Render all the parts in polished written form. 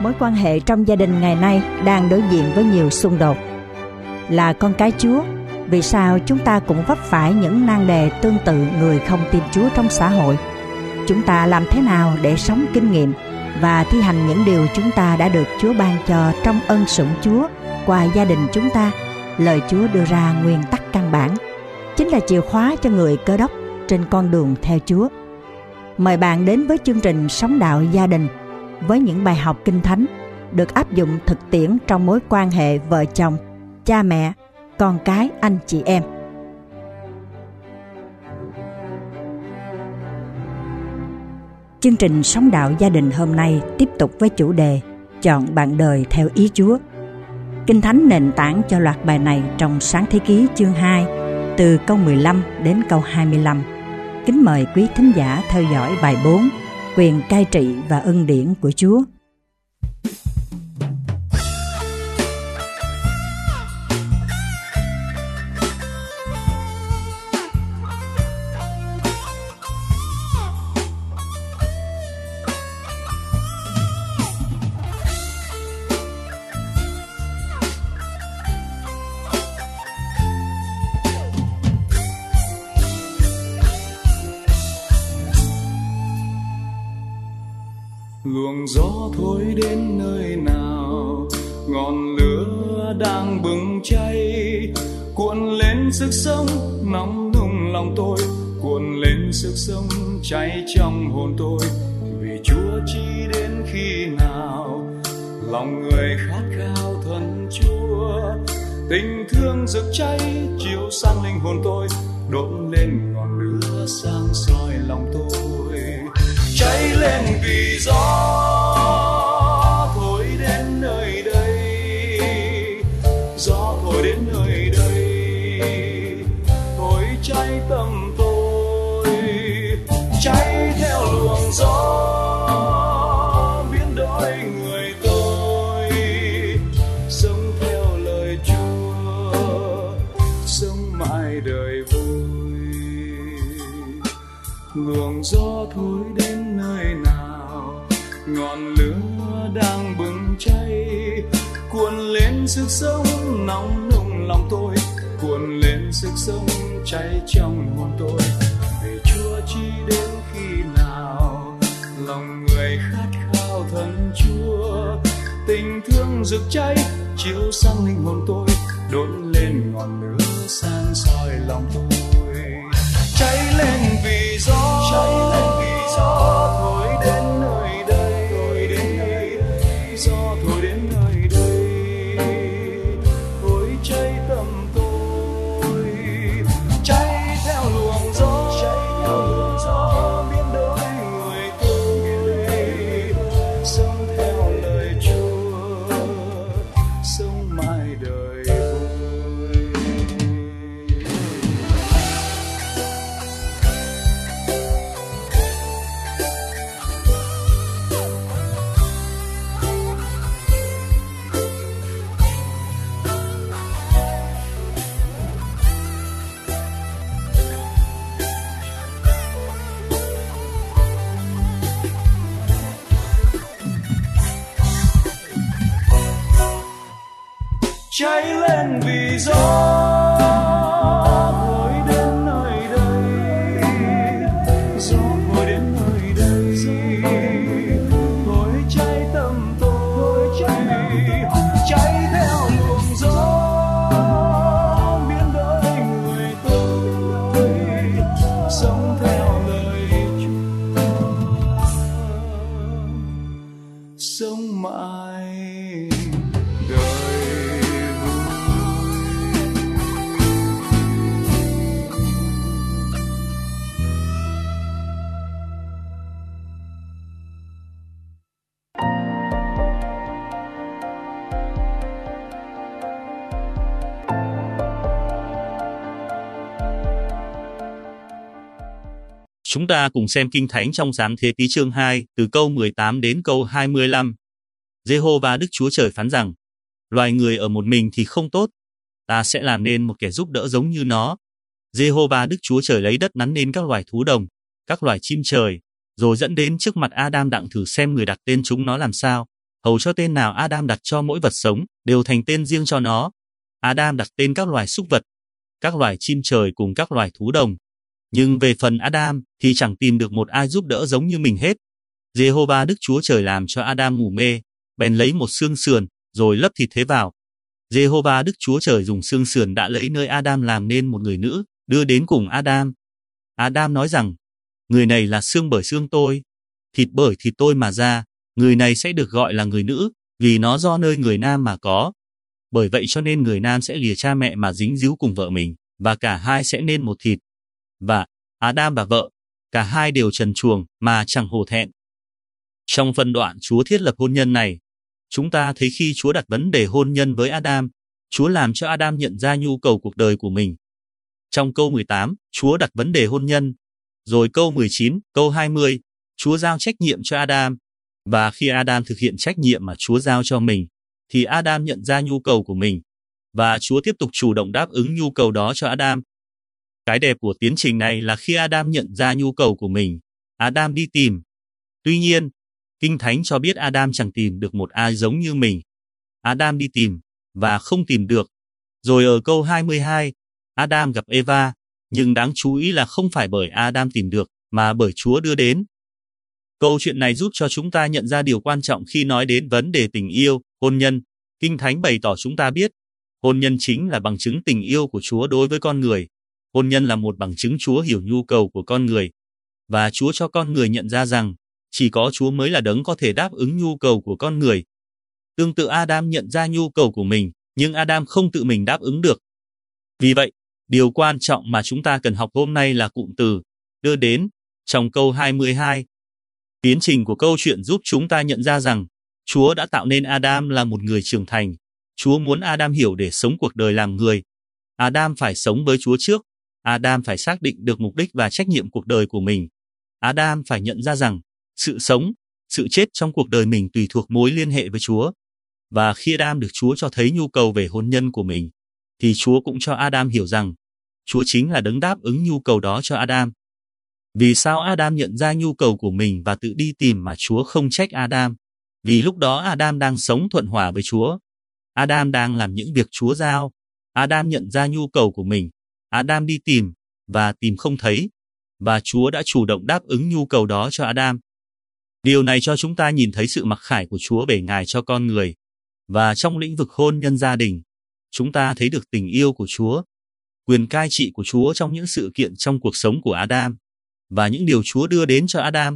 Mối quan hệ trong gia đình ngày nay đang đối diện với nhiều xung đột. Là con cái Chúa, vì sao chúng ta cũng vấp phải những nan đề tương tự người không tin Chúa trong xã hội? Chúng ta làm thế nào để sống kinh nghiệm và thi hành những điều chúng ta đã được Chúa ban cho trong ân sủng Chúa qua gia đình chúng ta? Lời Chúa đưa ra nguyên tắc căn bản, chính là chìa khóa cho người Cơ Đốc trên con đường theo Chúa. Mời bạn đến với chương trình Sống Đạo Gia Đình với những bài học Kinh Thánh được áp dụng thực tiễn trong mối quan hệ vợ chồng, cha mẹ, con cái, anh chị em. Chương trình Sống Đạo Gia Đình hôm nay tiếp tục với chủ đề Chọn bạn đời theo ý Chúa. Kinh Thánh nền tảng cho loạt bài này trong Sáng Thế Ký chương 2 từ câu 15 đến câu 25. Kính mời quý thính giả theo dõi bài 4, Quyền cai trị và ân điển của Chúa. Luồng gió thổi đến nơi nào, ngọn lửa đang bừng cháy, cuộn lên sức sống nóng nung lòng tôi, cuộn lên sức sống cháy trong hồn tôi. Vì Chúa chi đến khi nào, lòng người khát khao thân Chúa, tình thương rực cháy chiếu sang linh hồn tôi, đốt lên ngọn lửa sáng soi lòng tôi. Cháy lên vì gió thổi đến nơi đây, gió thổi đến nơi đây, thổi cháy tâm tôi, cháy theo luồng gió biến đổi người tôi, sống theo lời Chúa, sống mãi đời vui. Luồng gió thổi đến nơi nào, ngọn lửa đang bừng cháy, cuộn lên sức sống nóng nung lòng tôi, cuộn lên sức sống cháy trong hồn tôi. Vì Chúa chi đến khi nào, lòng người khát khao thân Chúa, tình thương rực cháy chiếu sang linh hồn tôi, đốt lên ngọn lửa sáng soi lòng tôi. Cháy lên vì gió, cháy lên vì gió thổi đến nơi đây, thổi đến nơi đây, gió thổi đến nơi đây, thổi cháy tâm tôi, cháy theo luồng gió, cháy theo luồng gió biến đổi người tôi, sống theo lời Chúa, sống mãi đời vui. Cháy lên vì gió thổi đến nơi đây, gió thổi đến nơi đây, thổi cháy tâm tôi, cháy theo luồng gió biến đổi người tôi, sống theo lời Chúa, sống mãi đời. Chúng ta cùng xem Kinh Thánh trong Sáng Thế Ký chương 2 từ câu 18 đến câu 25. Giê-hô-va Đức Chúa Trời phán rằng: Loài người ở một mình thì không tốt, ta sẽ làm nên một kẻ giúp đỡ giống như nó. Giê-hô-va Đức Chúa Trời lấy đất nắn nên các loài thú đồng, các loài chim trời, rồi dẫn đến trước mặt Adam đặng thử xem người đặt tên chúng nó làm sao. hầu cho tên nào Adam đặt cho mỗi vật sống đều thành tên riêng cho nó. Adam đặt tên các loài súc vật, các loài chim trời cùng các loài thú đồng. Nhưng về phần Adam thì chẳng tìm được một ai giúp đỡ giống như mình hết. Giê-hô-va Đức Chúa Trời làm cho Adam ngủ mê, bèn lấy một xương sườn rồi lấp thịt thế vào. Giê-hô-va Đức Chúa Trời dùng xương sườn đã lấy nơi Adam làm nên một người nữ, đưa đến cùng Adam. Adam nói rằng, người này là xương bởi xương tôi, thịt bởi thịt tôi mà ra, người này sẽ được gọi là người nữ, vì nó do nơi người nam mà có. Bởi vậy cho nên người nam sẽ lìa cha mẹ mà dính díu cùng vợ mình, và cả hai sẽ nên một thịt. Và Adam và vợ, cả hai đều trần truồng mà chẳng hổ thẹn. Trong phân đoạn Chúa thiết lập hôn nhân này, chúng ta thấy khi Chúa đặt vấn đề hôn nhân với Adam, Chúa làm cho Adam nhận ra nhu cầu cuộc đời của mình. Trong câu 18, Chúa đặt vấn đề hôn nhân. Rồi câu 19, câu 20, Chúa giao trách nhiệm cho Adam. Và khi Adam thực hiện trách nhiệm mà Chúa giao cho mình, thì Adam nhận ra nhu cầu của mình. Và Chúa tiếp tục chủ động đáp ứng nhu cầu đó cho Adam. Cái đẹp của tiến trình này là khi Adam nhận ra nhu cầu của mình, Adam đi tìm. Tuy nhiên, Kinh Thánh cho biết Adam chẳng tìm được một ai giống như mình. Adam đi tìm, và không tìm được. Rồi ở câu 22, Adam gặp Eva, nhưng đáng chú ý là không phải bởi Adam tìm được, mà bởi Chúa đưa đến. Câu chuyện này giúp cho chúng ta nhận ra điều quan trọng khi nói đến vấn đề tình yêu, hôn nhân. Kinh Thánh bày tỏ chúng ta biết, hôn nhân chính là bằng chứng tình yêu của Chúa đối với con người. Hôn nhân là một bằng chứng Chúa hiểu nhu cầu của con người, và Chúa cho con người nhận ra rằng, chỉ có Chúa mới là đấng có thể đáp ứng nhu cầu của con người. Tương tự Adam nhận ra nhu cầu của mình, nhưng Adam không tự mình đáp ứng được. Vì vậy, điều quan trọng mà chúng ta cần học hôm nay là cụm từ đưa đến trong câu 22. Tiến trình của câu chuyện giúp chúng ta nhận ra rằng Chúa đã tạo nên Adam là một người trưởng thành. Chúa muốn Adam hiểu để sống cuộc đời làm người. Adam phải sống với Chúa trước. Adam phải xác định được mục đích và trách nhiệm cuộc đời của mình. Adam phải nhận ra rằng sự sống, sự chết trong cuộc đời mình tùy thuộc mối liên hệ với Chúa. Và khi Adam được Chúa cho thấy nhu cầu về hôn nhân của mình, thì Chúa cũng cho Adam hiểu rằng Chúa chính là đấng đáp ứng nhu cầu đó cho Adam. Vì sao Adam nhận ra nhu cầu của mình và tự đi tìm mà Chúa không trách Adam? Vì lúc đó Adam đang sống thuận hòa với Chúa. Adam đang làm những việc Chúa giao. Adam nhận ra nhu cầu của mình. Adam đi tìm, và tìm không thấy. Và Chúa đã chủ động đáp ứng nhu cầu đó cho Adam. Điều này cho chúng ta nhìn thấy sự mặc khải của Chúa về Ngài cho con người. Và trong lĩnh vực hôn nhân gia đình, chúng ta thấy được tình yêu của Chúa, quyền cai trị của Chúa trong những sự kiện trong cuộc sống của Adam, và những điều Chúa đưa đến cho Adam.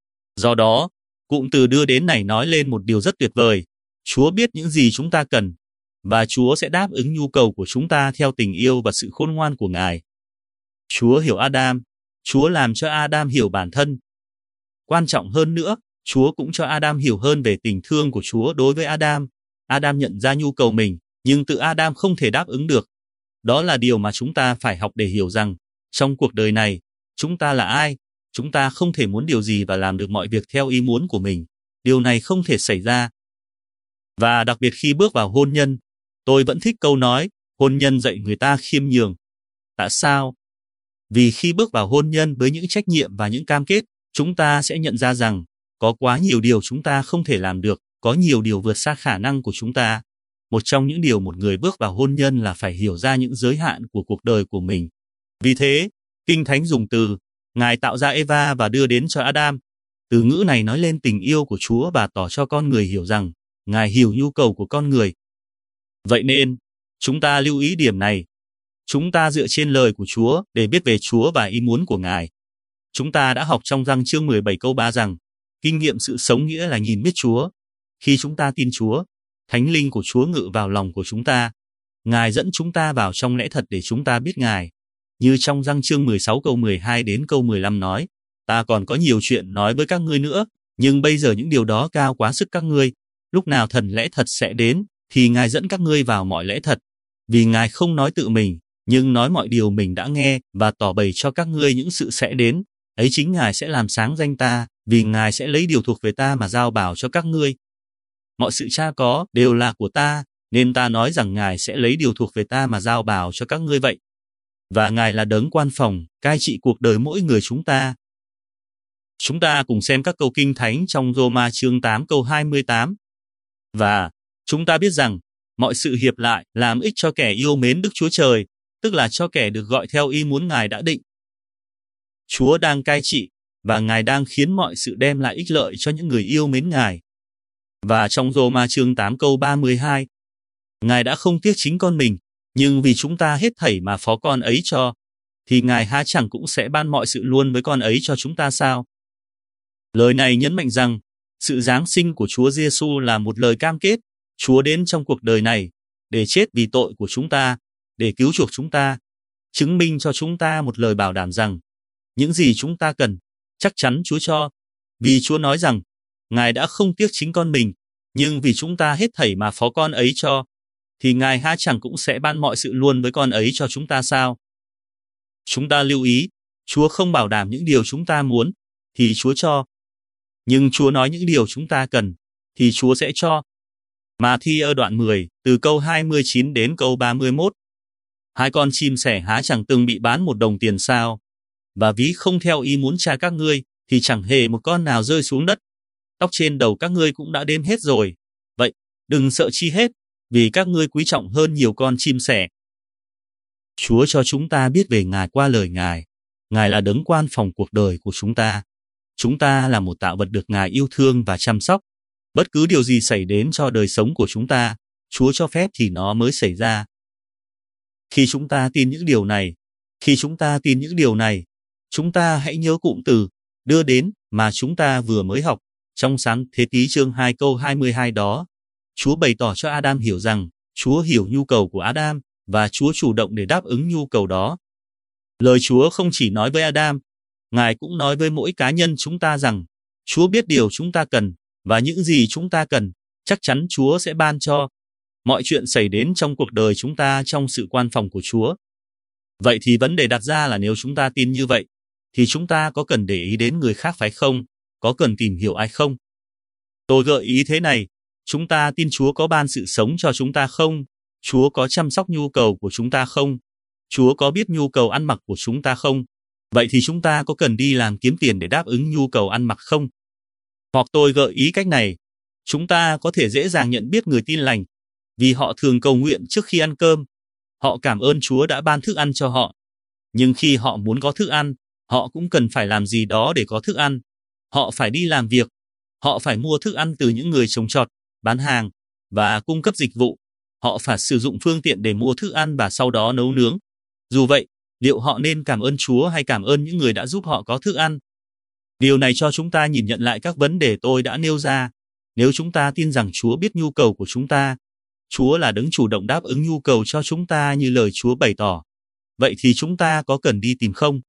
Do đó, cụm từ đưa đến này nói lên một điều rất tuyệt vời. Chúa biết những gì chúng ta cần, và Chúa sẽ đáp ứng nhu cầu của chúng ta theo tình yêu và sự khôn ngoan của Ngài. Chúa hiểu Adam, Chúa làm cho Adam hiểu bản thân. Quan trọng hơn nữa, Chúa cũng cho Adam hiểu hơn về tình thương của Chúa đối với Adam. Adam nhận ra nhu cầu mình, nhưng tự Adam không thể đáp ứng được. Đó là điều mà chúng ta phải học để hiểu rằng, trong cuộc đời này, chúng ta là ai? Chúng ta không thể muốn điều gì và làm được mọi việc theo ý muốn của mình. Điều này không thể xảy ra. Và đặc biệt khi bước vào hôn nhân, tôi vẫn thích câu nói, hôn nhân dạy người ta khiêm nhường. Tại sao? Vì khi bước vào hôn nhân với những trách nhiệm và những cam kết, chúng ta sẽ nhận ra rằng, có quá nhiều điều chúng ta không thể làm được, có nhiều điều vượt xa khả năng của chúng ta. Một trong những điều một người bước vào hôn nhân là phải hiểu ra những giới hạn của cuộc đời của mình. Vì thế, Kinh Thánh dùng từ, Ngài tạo ra Eva và đưa đến cho Adam. Từ ngữ này nói lên tình yêu của Chúa và tỏ cho con người hiểu rằng, Ngài hiểu nhu cầu của con người. Vậy nên, chúng ta lưu ý điểm này. Chúng ta dựa trên lời của Chúa để biết về Chúa và ý muốn của Ngài. Chúng ta đã học trong Giăng chương 17 câu 3 rằng, kinh nghiệm sự sống nghĩa là nhìn biết Chúa. Khi chúng ta tin Chúa, Thánh Linh của Chúa ngự vào lòng của chúng ta. Ngài dẫn chúng ta vào trong lẽ thật để chúng ta biết Ngài. Như trong Giăng chương 16 câu 12 đến câu 15 nói, ta còn có nhiều chuyện nói với các ngươi nữa, nhưng bây giờ những điều đó cao quá sức các ngươi. Lúc nào thần lẽ thật sẽ đến, thì Ngài dẫn các ngươi vào mọi lẽ thật. Vì Ngài không nói tự mình, nhưng nói mọi điều mình đã nghe và tỏ bày cho các ngươi những sự sẽ đến. Ấy chính Ngài sẽ làm sáng danh ta, vì Ngài sẽ lấy điều thuộc về ta mà giao bảo cho các ngươi. Mọi sự Cha có đều là của ta, nên ta nói rằng Ngài sẽ lấy điều thuộc về ta mà giao bảo cho các ngươi vậy. Và Ngài là đấng quan phòng, cai trị cuộc đời mỗi người chúng ta. Chúng ta cùng xem các câu Kinh Thánh trong Roma chương 8 câu 28. Và chúng ta biết rằng mọi sự hiệp lại làm ích cho kẻ yêu mến Đức Chúa Trời, tức là cho kẻ được gọi theo ý muốn Ngài đã định. Chúa đang cai trị và Ngài đang khiến mọi sự đem lại ích lợi cho những người yêu mến Ngài. Và trong Rô-ma chương 8 câu 32, Ngài đã không tiếc chính con mình, nhưng vì chúng ta hết thảy mà phó con ấy cho, thì Ngài há chẳng cũng sẽ ban mọi sự luôn với con ấy cho chúng ta sao? Lời này nhấn mạnh rằng, sự giáng sinh của Chúa Giêsu là một lời cam kết. Chúa đến trong cuộc đời này để chết vì tội của chúng ta, để cứu chuộc chúng ta, chứng minh cho chúng ta một lời bảo đảm rằng những gì chúng ta cần, chắc chắn Chúa cho. Vì Chúa nói rằng, Ngài đã không tiếc chính con mình, nhưng vì chúng ta hết thảy mà phó con ấy cho, thì Ngài há chẳng cũng sẽ ban mọi sự luôn với con ấy cho chúng ta sao? Chúng ta lưu ý, Chúa không bảo đảm những điều chúng ta muốn, thì Chúa cho. Nhưng Chúa nói những điều chúng ta cần, thì Chúa sẽ cho. Ma-thi ở đoạn 10, từ câu 29 đến câu 31. Hai con chim sẻ há chẳng từng bị bán 1 đồng tiền sao? Và ví không theo ý muốn cha các ngươi, thì chẳng hề một con nào rơi xuống đất. Tóc trên đầu các ngươi cũng đã đếm hết rồi. Vậy, đừng sợ chi hết, vì các ngươi quý trọng hơn nhiều con chim sẻ. Chúa cho chúng ta biết về Ngài qua lời Ngài. Ngài là đấng quan phòng cuộc đời của chúng ta. Chúng ta là một tạo vật được Ngài yêu thương và chăm sóc. Bất cứ điều gì xảy đến cho đời sống của chúng ta, Chúa cho phép thì nó mới xảy ra. Khi chúng ta tin những điều này, chúng ta hãy nhớ cụm từ đưa đến mà chúng ta vừa mới học trong Sáng Thế Ký chương 2 câu 22 đó. Chúa bày tỏ cho Adam hiểu rằng Chúa hiểu nhu cầu của Adam và Chúa chủ động để đáp ứng nhu cầu đó. Lời Chúa không chỉ nói với Adam, Ngài cũng nói với mỗi cá nhân chúng ta rằng Chúa biết điều chúng ta cần và những gì chúng ta cần, chắc chắn Chúa sẽ ban cho. Mọi chuyện xảy đến trong cuộc đời chúng ta trong sự quan phòng của Chúa. Vậy thì vấn đề đặt ra là nếu chúng ta tin như vậy, thì chúng ta có cần để ý đến người khác phải không? Có cần tìm hiểu ai không? Tôi gợi ý thế này, chúng ta tin Chúa có ban sự sống cho chúng ta không? Chúa có chăm sóc nhu cầu của chúng ta không? Chúa có biết nhu cầu ăn mặc của chúng ta không? Vậy thì chúng ta có cần đi làm kiếm tiền để đáp ứng nhu cầu ăn mặc không? Hoặc tôi gợi ý cách này, chúng ta có thể dễ dàng nhận biết người tin lành, vì họ thường cầu nguyện trước khi ăn cơm. Họ cảm ơn Chúa đã ban thức ăn cho họ. Nhưng khi họ muốn có thức ăn, họ cũng cần phải làm gì đó để có thức ăn. Họ phải đi làm việc. Họ phải mua thức ăn từ những người trồng trọt, bán hàng và cung cấp dịch vụ. Họ phải sử dụng phương tiện để mua thức ăn và sau đó nấu nướng. Dù vậy, liệu họ nên cảm ơn Chúa hay cảm ơn những người đã giúp họ có thức ăn? Điều này cho chúng ta nhìn nhận lại các vấn đề tôi đã nêu ra. Nếu chúng ta tin rằng Chúa biết nhu cầu của chúng ta, Chúa là đấng chủ động đáp ứng nhu cầu cho chúng ta như lời Chúa bày tỏ, vậy thì chúng ta có cần đi tìm không?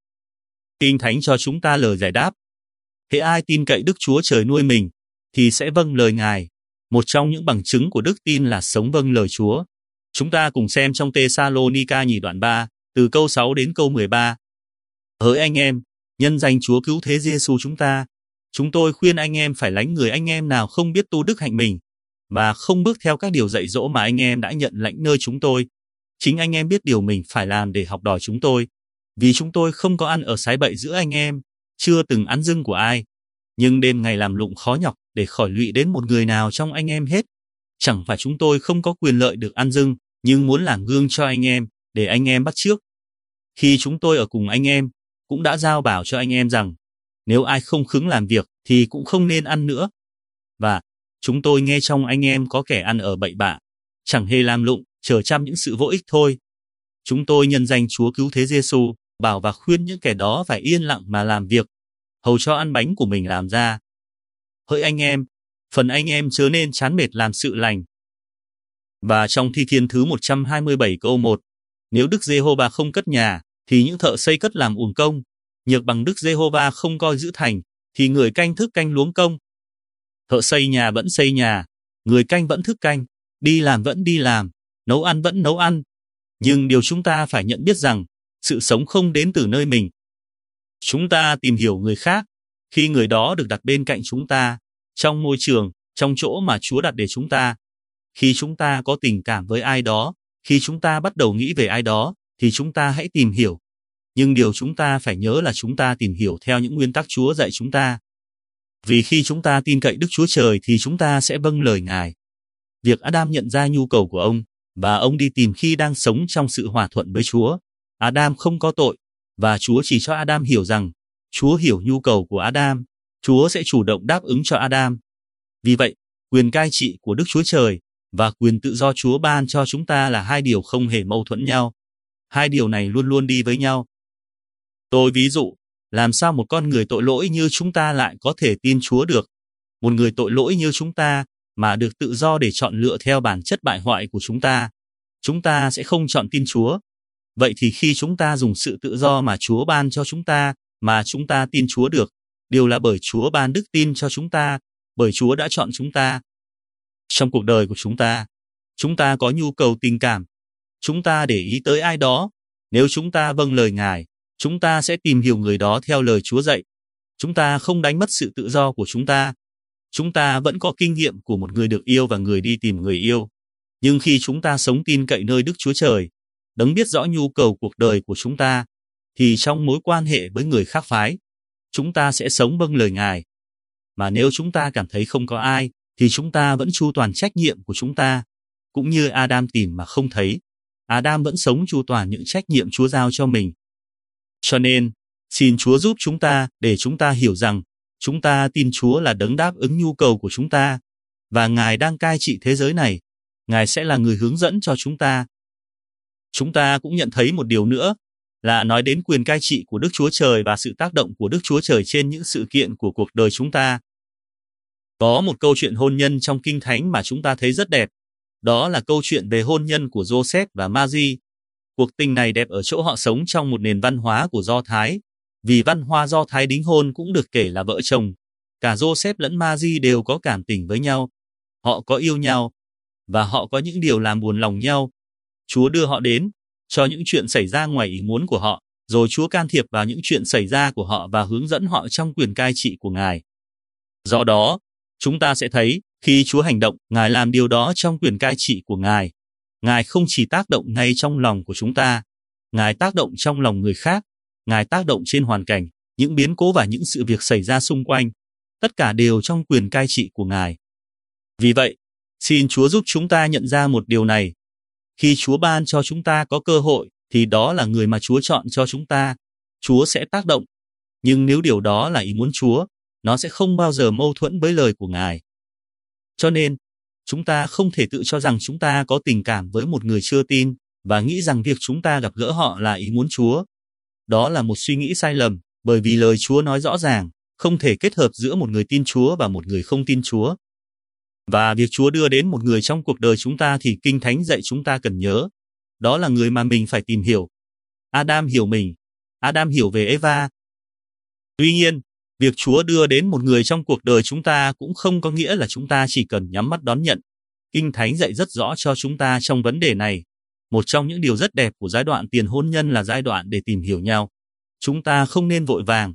Kinh Thánh cho chúng ta lời giải đáp. Hễ ai tin cậy Đức Chúa Trời nuôi mình, thì sẽ vâng lời Ngài. Một trong những bằng chứng của đức tin là sống vâng lời Chúa. Chúng ta cùng xem trong Tê-sa-lô-ni-ca nhì đoạn 3, từ câu 6 đến câu 13. Hỡi anh em, nhân danh Chúa Cứu Thế Giêsu chúng tôi khuyên anh em phải lánh người anh em nào không biết tu đức hạnh mình, và không bước theo các điều dạy dỗ mà anh em đã nhận lãnh nơi chúng tôi. Chính anh em biết điều mình phải làm để học đòi chúng tôi, vì chúng tôi không có ăn ở sái bậy giữa anh em, chưa từng ăn dưng của ai, nhưng đêm ngày làm lụng khó nhọc để khỏi lụy đến một người nào trong anh em hết. Chẳng phải chúng tôi không có quyền lợi được ăn dưng, nhưng muốn làm gương cho anh em, để anh em bắt chước. Khi chúng tôi ở cùng anh em, cũng đã giao bảo cho anh em rằng, nếu ai không khứng làm việc thì cũng không nên ăn nữa. Và chúng tôi nghe trong anh em có kẻ ăn ở bậy bạ, chẳng hề làm lụng, chờ chăm những sự vô ích thôi. Chúng tôi nhân danh Chúa Cứu Thế Giêsu bảo và khuyên những kẻ đó phải yên lặng mà làm việc, hầu cho ăn bánh của mình làm ra. Hỡi anh em, phần anh em chớ nên chán mệt làm sự lành. Và trong Thi Thiên thứ 127 câu 1, nếu Đức Giê-hô-va không cất nhà, thì những thợ xây cất làm uổng công. Nhược bằng Đức Giê-hô-va không coi giữ thành, thì người canh thức canh luống công. Thợ xây nhà vẫn xây nhà, người canh vẫn thức canh, đi làm vẫn đi làm, nấu ăn vẫn nấu ăn. Nhưng điều chúng ta phải nhận biết rằng, sự sống không đến từ nơi mình. Chúng ta tìm hiểu người khác, khi người đó được đặt bên cạnh chúng ta, trong môi trường, trong chỗ mà Chúa đặt để chúng ta. Khi chúng ta có tình cảm với ai đó, khi chúng ta bắt đầu nghĩ về ai đó, thì chúng ta hãy tìm hiểu. Nhưng điều chúng ta phải nhớ là chúng ta tìm hiểu theo những nguyên tắc Chúa dạy chúng ta. Vì khi chúng ta tin cậy Đức Chúa Trời thì chúng ta sẽ vâng lời Ngài. Việc Adam nhận ra nhu cầu của ông và ông đi tìm khi đang sống trong sự hòa thuận với Chúa. Adam không có tội và Chúa chỉ cho Adam hiểu rằng Chúa hiểu nhu cầu của Adam. Chúa sẽ chủ động đáp ứng cho Adam. Vì vậy, quyền cai trị của Đức Chúa Trời và quyền tự do Chúa ban cho chúng ta là hai điều không hề mâu thuẫn nhau. Hai điều này luôn luôn đi với nhau. Tôi ví dụ, làm sao một con người tội lỗi như chúng ta lại có thể tin Chúa được? Một người tội lỗi như chúng ta mà được tự do để chọn lựa theo bản chất bại hoại của chúng ta sẽ không chọn tin Chúa. Vậy thì khi chúng ta dùng sự tự do mà Chúa ban cho chúng ta mà chúng ta tin Chúa được, điều là bởi Chúa ban đức tin cho chúng ta, bởi Chúa đã chọn chúng ta. Trong cuộc đời của chúng ta có nhu cầu tình cảm. Chúng ta để ý tới ai đó. Nếu chúng ta vâng lời Ngài, chúng ta sẽ tìm hiểu người đó theo lời Chúa dạy. Chúng ta không đánh mất sự tự do của chúng ta. Chúng ta vẫn có kinh nghiệm của một người được yêu và người đi tìm người yêu. Nhưng khi chúng ta sống tin cậy nơi Đức Chúa Trời, Đấng biết rõ nhu cầu cuộc đời của chúng ta, thì trong mối quan hệ với người khác phái, chúng ta sẽ sống vâng lời Ngài. Mà nếu chúng ta cảm thấy không có ai, thì chúng ta vẫn chu toàn trách nhiệm của chúng ta. Cũng như Adam tìm mà không thấy, Adam vẫn sống chu toàn những trách nhiệm Chúa giao cho mình. Cho nên, xin Chúa giúp chúng ta để chúng ta hiểu rằng chúng ta tin Chúa là Đấng đáp ứng nhu cầu của chúng ta, và Ngài đang cai trị thế giới này. Ngài sẽ là người hướng dẫn cho chúng ta. Chúng ta cũng nhận thấy một điều nữa, là nói đến quyền cai trị của Đức Chúa Trời và sự tác động của Đức Chúa Trời trên những sự kiện của cuộc đời chúng ta. Có một câu chuyện hôn nhân trong Kinh Thánh mà chúng ta thấy rất đẹp. Đó là câu chuyện về hôn nhân của Joseph và Mary. Cuộc tình này đẹp ở chỗ họ sống trong một nền văn hóa của Do Thái. Vì văn hóa Do Thái đính hôn cũng được kể là vợ chồng. Cả Joseph lẫn Mary đều có cảm tình với nhau. Họ có yêu nhau, và họ có những điều làm buồn lòng nhau. Chúa đưa họ đến, cho những chuyện xảy ra ngoài ý muốn của họ, rồi Chúa can thiệp vào những chuyện xảy ra của họ và hướng dẫn họ trong quyền cai trị của Ngài. Do đó, chúng ta sẽ thấy, khi Chúa hành động, Ngài làm điều đó trong quyền cai trị của Ngài. Ngài không chỉ tác động ngay trong lòng của chúng ta, Ngài tác động trong lòng người khác, Ngài tác động trên hoàn cảnh, những biến cố và những sự việc xảy ra xung quanh. Tất cả đều trong quyền cai trị của Ngài. Vì vậy, xin Chúa giúp chúng ta nhận ra một điều này. Khi Chúa ban cho chúng ta có cơ hội, thì đó là người mà Chúa chọn cho chúng ta. Chúa sẽ tác động. Nhưng nếu điều đó là ý muốn Chúa, nó sẽ không bao giờ mâu thuẫn với lời của Ngài. Cho nên, chúng ta không thể tự cho rằng chúng ta có tình cảm với một người chưa tin và nghĩ rằng việc chúng ta gặp gỡ họ là ý muốn Chúa. Đó là một suy nghĩ sai lầm, bởi vì lời Chúa nói rõ ràng, không thể kết hợp giữa một người tin Chúa và một người không tin Chúa. Và việc Chúa đưa đến một người trong cuộc đời chúng ta thì Kinh Thánh dạy chúng ta cần nhớ. Đó là người mà mình phải tìm hiểu. Adam hiểu mình. Adam hiểu về Eva. Tuy nhiên, việc Chúa đưa đến một người trong cuộc đời chúng ta cũng không có nghĩa là chúng ta chỉ cần nhắm mắt đón nhận. Kinh Thánh dạy rất rõ cho chúng ta trong vấn đề này. Một trong những điều rất đẹp của giai đoạn tiền hôn nhân là giai đoạn để tìm hiểu nhau. Chúng ta không nên vội vàng.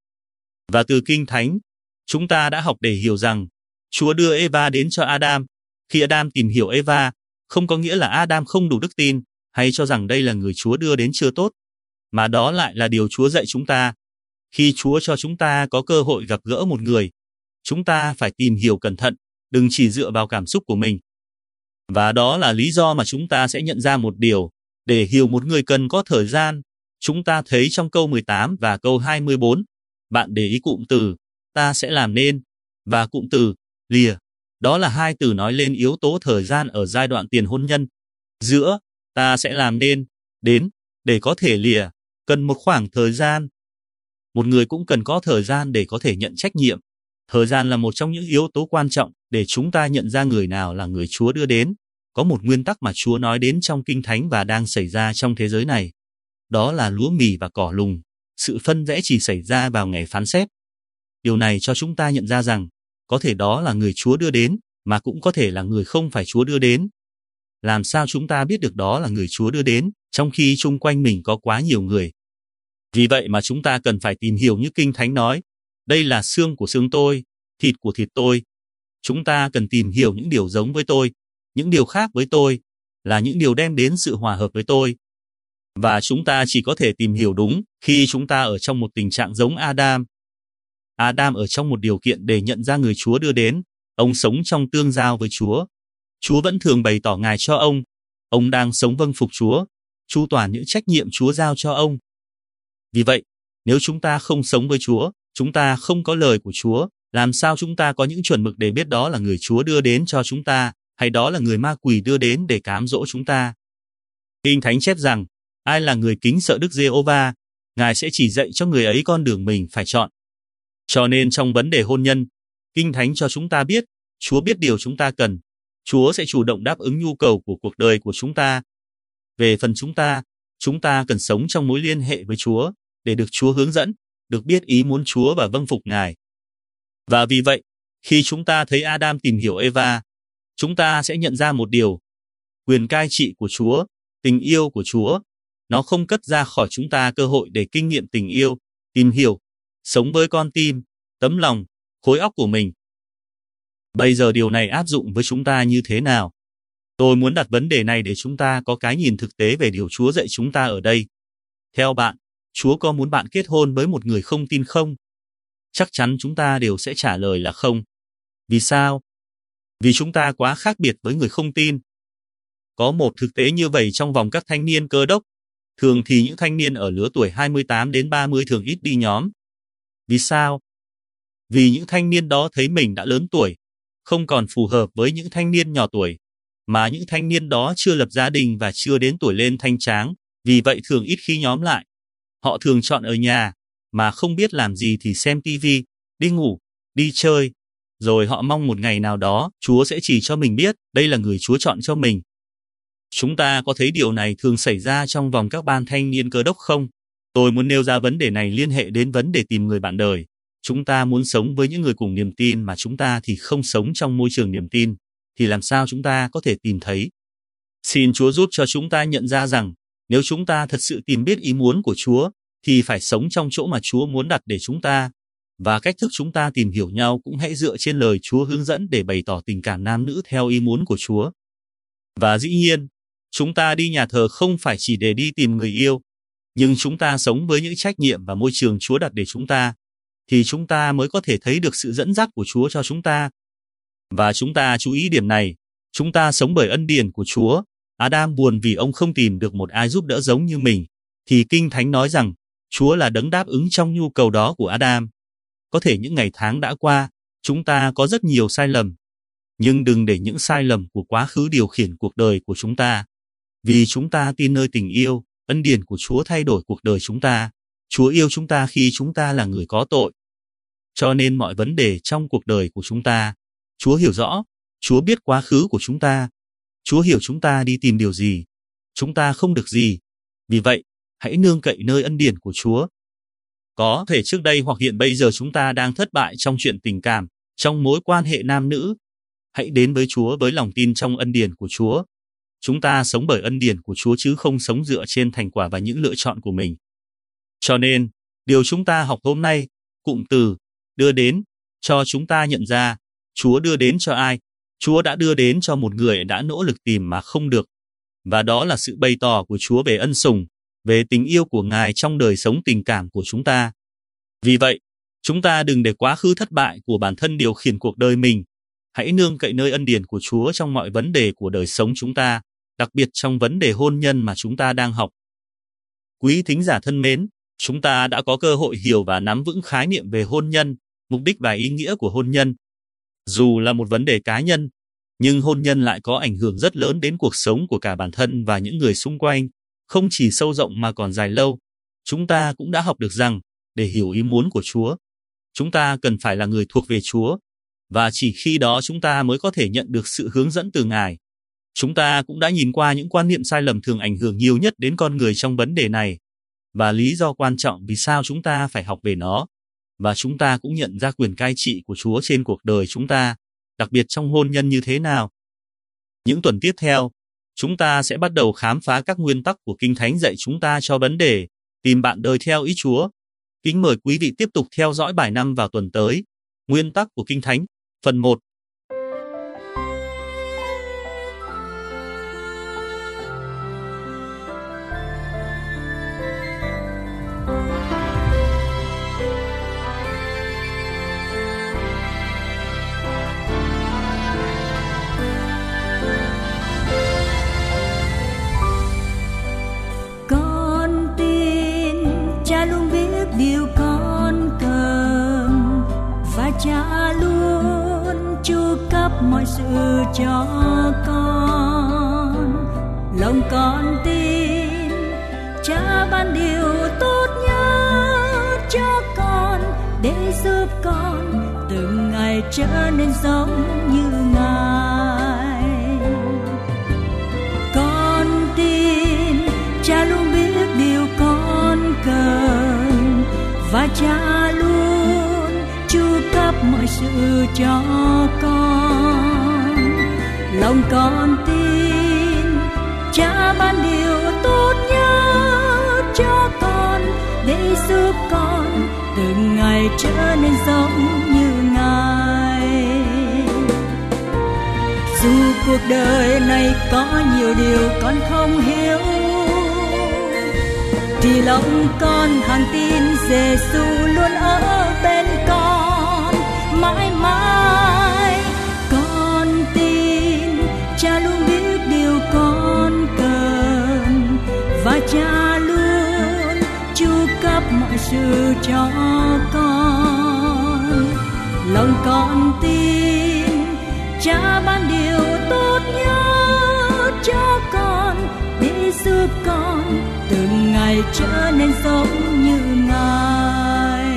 Và từ Kinh Thánh, chúng ta đã học để hiểu rằng Chúa đưa Eva đến cho Adam. Khi Adam tìm hiểu Eva, không có nghĩa là Adam không đủ đức tin hay cho rằng đây là người Chúa đưa đến chưa tốt, mà đó lại là điều Chúa dạy chúng ta. Khi Chúa cho chúng ta có cơ hội gặp gỡ một người, chúng ta phải tìm hiểu cẩn thận, đừng chỉ dựa vào cảm xúc của mình. Và đó là lý do mà chúng ta sẽ nhận ra một điều, để hiểu một người cần có thời gian. Chúng ta thấy trong câu 18 và câu 24, bạn để ý cụm từ, ta sẽ làm nên, và cụm từ, lìa. Đó là hai từ nói lên yếu tố thời gian ở giai đoạn tiền hôn nhân. Giữa, ta sẽ làm nên, đến, để có thể lìa, cần một khoảng thời gian. Một người cũng cần có thời gian để có thể nhận trách nhiệm. Thời gian là một trong những yếu tố quan trọng để chúng ta nhận ra người nào là người Chúa đưa đến. Có một nguyên tắc mà Chúa nói đến trong Kinh Thánh và đang xảy ra trong thế giới này. Đó là lúa mì và cỏ lùng. Sự phân rẽ chỉ xảy ra vào ngày phán xét. Điều này cho chúng ta nhận ra rằng, có thể đó là người Chúa đưa đến, mà cũng có thể là người không phải Chúa đưa đến. Làm sao chúng ta biết được đó là người Chúa đưa đến, trong khi chung quanh mình có quá nhiều người? Vì vậy mà chúng ta cần phải tìm hiểu như Kinh Thánh nói, đây là xương của xương tôi, thịt của thịt tôi. Chúng ta cần tìm hiểu những điều giống với tôi, những điều khác với tôi, là những điều đem đến sự hòa hợp với tôi. Và chúng ta chỉ có thể tìm hiểu đúng khi chúng ta ở trong một tình trạng giống Adam. Adam ở trong một điều kiện để nhận ra người Chúa đưa đến. Ông sống trong tương giao với Chúa. Chúa vẫn thường bày tỏ Ngài cho ông. Ông đang sống vâng phục Chúa, chu toàn những trách nhiệm Chúa giao cho ông. Vì vậy, nếu chúng ta không sống với Chúa, chúng ta không có lời của Chúa, làm sao chúng ta có những chuẩn mực để biết đó là người Chúa đưa đến cho chúng ta, hay đó là người ma quỷ đưa đến để cám dỗ chúng ta? Kinh Thánh chép rằng, ai là người kính sợ Đức Giê-hô-va, Ngài sẽ chỉ dạy cho người ấy con đường mình phải chọn. Cho nên trong vấn đề hôn nhân, Kinh Thánh cho chúng ta biết, Chúa biết điều chúng ta cần. Chúa sẽ chủ động đáp ứng nhu cầu của cuộc đời của chúng ta. Về phần chúng ta cần sống trong mối liên hệ với Chúa, để được Chúa hướng dẫn, được biết ý muốn Chúa và vâng phục Ngài. Và vì vậy, khi chúng ta thấy Adam tìm hiểu Eva, chúng ta sẽ nhận ra một điều. Quyền cai trị của Chúa, tình yêu của Chúa, nó không cất ra khỏi chúng ta cơ hội để kinh nghiệm tình yêu, tìm hiểu, sống với con tim, tấm lòng, khối óc của mình. Bây giờ điều này áp dụng với chúng ta như thế nào? Tôi muốn đặt vấn đề này để chúng ta có cái nhìn thực tế về điều Chúa dạy chúng ta ở đây. Theo bạn, Chúa có muốn bạn kết hôn với một người không tin không? Chắc chắn chúng ta đều sẽ trả lời là không. Vì sao? Vì chúng ta quá khác biệt với người không tin. Có một thực tế như vậy trong vòng các thanh niên Cơ Đốc. Thường thì những thanh niên ở lứa tuổi 28 đến 30 thường ít đi nhóm. Vì sao? Vì những thanh niên đó thấy mình đã lớn tuổi, không còn phù hợp với những thanh niên nhỏ tuổi, mà những thanh niên đó chưa lập gia đình và chưa đến tuổi lên thanh tráng, vì vậy thường ít khi nhóm lại. Họ thường chọn ở nhà, mà không biết làm gì thì xem tivi, đi ngủ, đi chơi, rồi họ mong một ngày nào đó Chúa sẽ chỉ cho mình biết đây là người Chúa chọn cho mình. Chúng ta có thấy điều này thường xảy ra trong vòng các ban thanh niên Cơ Đốc không? Tôi muốn nêu ra vấn đề này liên hệ đến vấn đề tìm người bạn đời. Chúng ta muốn sống với những người cùng niềm tin mà chúng ta thì không sống trong môi trường niềm tin, thì làm sao chúng ta có thể tìm thấy? Xin Chúa giúp cho chúng ta nhận ra rằng, nếu chúng ta thật sự tìm biết ý muốn của Chúa, thì phải sống trong chỗ mà Chúa muốn đặt để chúng ta. Và cách thức chúng ta tìm hiểu nhau cũng hãy dựa trên lời Chúa hướng dẫn để bày tỏ tình cảm nam nữ theo ý muốn của Chúa. Và dĩ nhiên, chúng ta đi nhà thờ không phải chỉ để đi tìm người yêu, nhưng chúng ta sống với những trách nhiệm và môi trường Chúa đặt để chúng ta, thì chúng ta mới có thể thấy được sự dẫn dắt của Chúa cho chúng ta. Và chúng ta chú ý điểm này, chúng ta sống bởi ân điển của Chúa. Adam buồn vì ông không tìm được một ai giúp đỡ giống như mình, thì Kinh Thánh nói rằng Chúa là đấng đáp ứng trong nhu cầu đó của Adam. Có thể những ngày tháng đã qua, chúng ta có rất nhiều sai lầm, nhưng đừng để những sai lầm của quá khứ điều khiển cuộc đời của chúng ta. Vì chúng ta tin nơi tình yêu, ân điển của Chúa thay đổi cuộc đời chúng ta. Chúa yêu chúng ta khi chúng ta là người có tội. Cho nên mọi vấn đề trong cuộc đời của chúng ta, Chúa hiểu rõ, Chúa biết quá khứ của chúng ta. Chúa hiểu chúng ta đi tìm điều gì, chúng ta không được gì. Vì vậy, hãy nương cậy nơi ân điển của Chúa. Có thể trước đây hoặc hiện bây giờ chúng ta đang thất bại trong chuyện tình cảm, trong mối quan hệ nam nữ. Hãy đến với Chúa với lòng tin trong ân điển của Chúa. Chúng ta sống bởi ân điển của Chúa chứ không sống dựa trên thành quả và những lựa chọn của mình. Cho nên, điều chúng ta học hôm nay, cụm từ đưa đến, cho chúng ta nhận ra, Chúa đưa đến cho ai? Chúa đã đưa đến cho một người đã nỗ lực tìm mà không được. Và đó là sự bày tỏ của Chúa về ân sủng, về tình yêu của Ngài trong đời sống tình cảm của chúng ta. Vì vậy, chúng ta đừng để quá khứ thất bại của bản thân điều khiển cuộc đời mình. Hãy nương cậy nơi ân điển của Chúa trong mọi vấn đề của đời sống chúng ta, đặc biệt trong vấn đề hôn nhân mà chúng ta đang học. Quý thính giả thân mến, chúng ta đã có cơ hội hiểu và nắm vững khái niệm về hôn nhân, mục đích và ý nghĩa của hôn nhân. Dù là một vấn đề cá nhân, nhưng hôn nhân lại có ảnh hưởng rất lớn đến cuộc sống của cả bản thân và những người xung quanh, không chỉ sâu rộng mà còn dài lâu. Chúng ta cũng đã học được rằng, để hiểu ý muốn của Chúa, chúng ta cần phải là người thuộc về Chúa, và chỉ khi đó chúng ta mới có thể nhận được sự hướng dẫn từ Ngài. Chúng ta cũng đã nhìn qua những quan niệm sai lầm thường ảnh hưởng nhiều nhất đến con người trong vấn đề này, và lý do quan trọng vì sao chúng ta phải học về nó. Và chúng ta cũng nhận ra quyền cai trị của Chúa trên cuộc đời chúng ta, đặc biệt trong hôn nhân như thế nào. Những tuần tiếp theo, chúng ta sẽ bắt đầu khám phá các nguyên tắc của Kinh Thánh dạy chúng ta cho vấn đề tìm bạn đời theo ý Chúa. Kính mời quý vị tiếp tục theo dõi bài 5 vào tuần tới. Nguyên tắc của Kinh Thánh, phần 1. và Cha luôn chu cấp mọi sự cho con. Lòng con tin Cha ban điều tốt nhất cho con để giúp con từng ngày trở nên giống như Ngài. Con tin Cha luôn biết điều con cần và Cha luôn chu cấp mọi sự cho con. Lòng con tin Cha ban điều tốt nhất cho con để giúp con từng ngày trở nên giống như Ngài. Dù cuộc đời này có nhiều điều con không hiểu, thì lòng con hằng tin Giêsu luôn ở bên con mãi mãi. Con tin Cha luôn biết điều con cần và Cha luôn chu cấp mọi sự cho con. Lòng con tin Cha ban điều tốt nhất cho con để giúp con từng ngày trở nên giống như Ngài.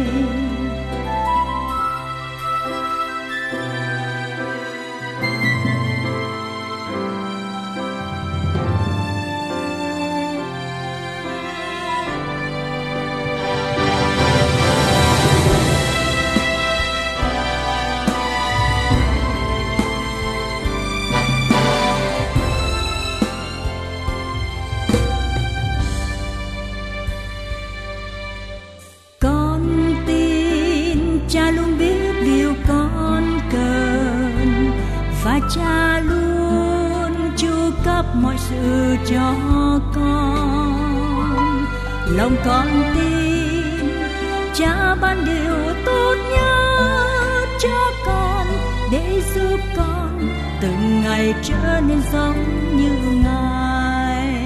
Cha luôn chu cấp mọi sự cho con. Lòng con tin Cha ban điều tốt nhất cho con để giúp con từng ngày trở nên giống như Ngài.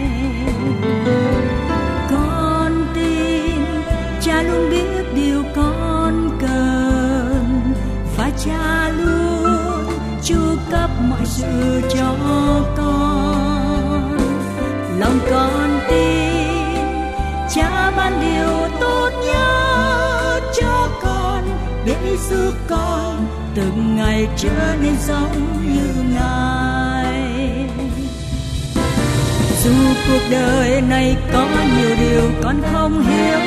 Con tin Cha luôn biết điều con cần và Cha luôn chu cấp mọi sự cho con. Lòng con tin Cha ban điều tốt nhất cho con để giúp con từng ngày trở nên giống như Ngài. Dù cuộc đời này có nhiều điều con không hiểu,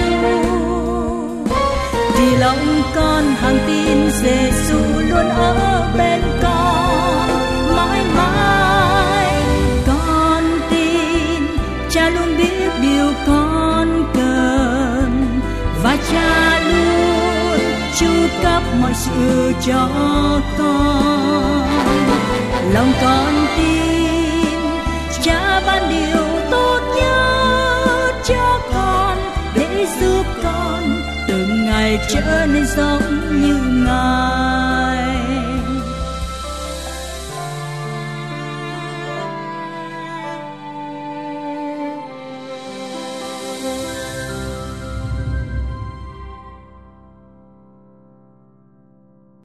thì lòng con hằng tin Giêsu luôn ở bên con mãi mãi. Con tin Cha luôn biết điều con cần và Cha luôn chu cấp mọi sự cho con. Lòng con tin Cha ban điều tốt nhất cho con để giúp con từng ngày trở nên giống như Ngài.